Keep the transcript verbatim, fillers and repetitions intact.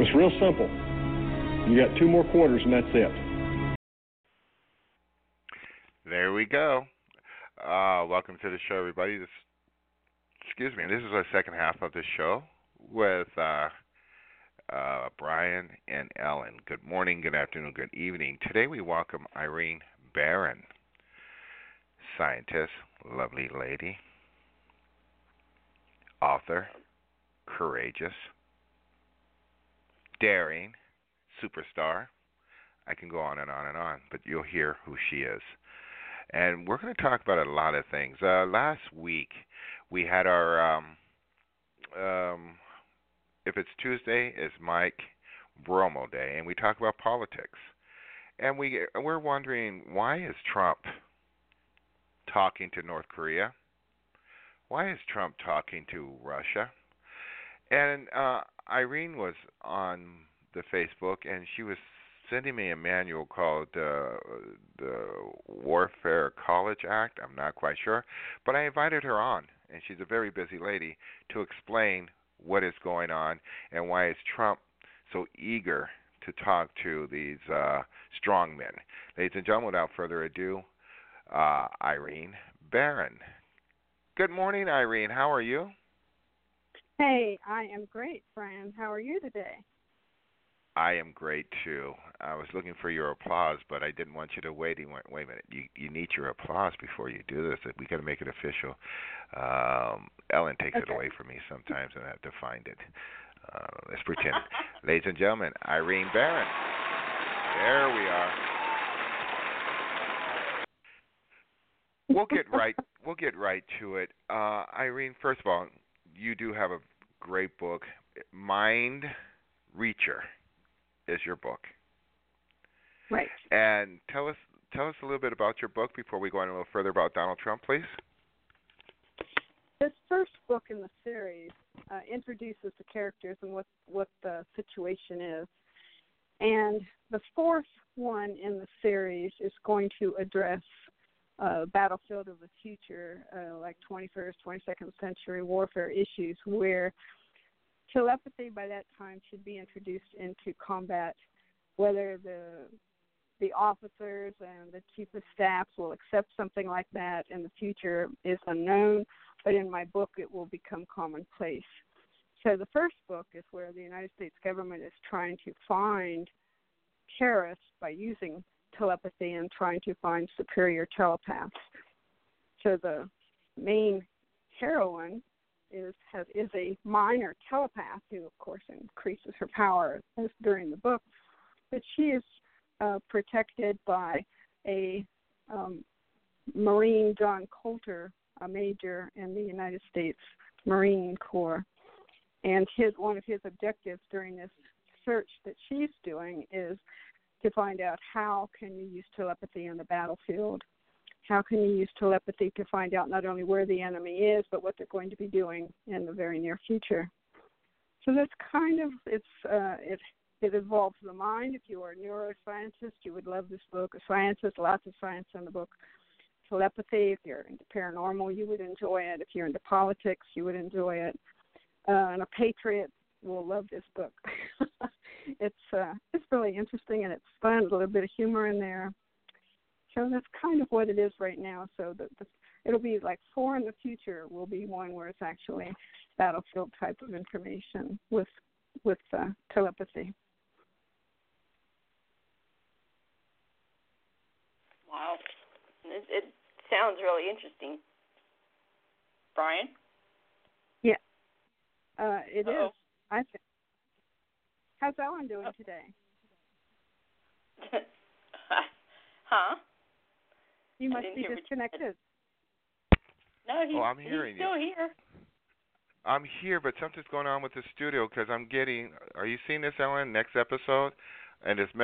It's real simple. You got two more quarters and that's it. There we go. Uh, welcome to the show, everybody. This, excuse me, this is our second half of the show with uh, uh, Brian and Ellen. Good morning, good afternoon, good evening. Today we welcome Irene Barron, scientist, lovely lady, author, courageous, daring, superstar. I can go on and on and on, but you'll hear who she is. And we're going to talk about a lot of things. Uh, last week, we had our, um, um, if it's Tuesday, it's Mike Bromo Day, and we talk about politics. And we, we're wondering, why is Trump talking to North Korea? Why is Trump talking to Russia? And uh, Irene was on the Facebook, and she was sending me a manual called uh, the Warfare College Act. I'm not quite sure. But I invited her on, and she's a very busy lady, to explain what is going on and why is Trump so eager to talk to these uh, strong men. Ladies and gentlemen, without further ado, uh, Irene Barron. Good morning, Irene. How are you? Hey, I am great, Brian. How are you today? I am great, too. I was looking for your applause, but I didn't want you to wait. You went, wait a minute. You you need your applause before you do this. We got to make it official. Um, Ellen takes okay. it away from me sometimes, and I have to find it. Uh, let's pretend. Ladies and gentlemen, Irene Barron. There we are. We'll get right. We'll get right to it. Uh, Irene, first of all, you do have a great book, Mind Reacher. Is your book. Right. And tell us tell us a little bit about your book before we go on a little further about Donald Trump, please. This first book in the series uh, introduces the characters and what, what the situation is. And the fourth one in the series is going to address uh, battlefield of the future, uh, like twenty-first, twenty-second century warfare issues, where telepathy by that time should be introduced into combat. Whether the the officers and the chief of staffs will accept something like that in the future is unknown, but in my book it will become commonplace. So the first book is where the United States government is trying to find terrorists by using telepathy and trying to find superior telepaths. So the main heroine is has is a minor telepath who, of course, increases her power as during the book, but she is uh, protected by a um, Marine, John Coulter, a major in the United States Marine Corps, and his one of his objectives during this search that she's doing is to find out how can you use telepathy on the battlefield. How can you use telepathy to find out not only where the enemy is, but what they're going to be doing in the very near future? So that's kind of, it's uh, it it involves the mind. If you are a neuroscientist, you would love this book. A scientist, lots of science in the book. Telepathy, if you're into paranormal, you would enjoy it. If you're into politics, you would enjoy it. Uh, and a patriot will love this book. it's uh, it's really interesting and it's fun. A little bit of humor in there. So that's kind of what it is right now. So the, the, it'll be like four in the future will be one where it's actually battlefield type of information with with uh, telepathy. Wow. It, it sounds really interesting. Brian? Yeah, uh, it Uh-oh. is. I think. How's Ellen doing oh. today? Huh? You must be disconnected. No, he's, oh, I'm he's hearing still you. here. I'm here, but something's going on with the studio because I'm getting. Are you seeing this, Ellen? Next episode, and it's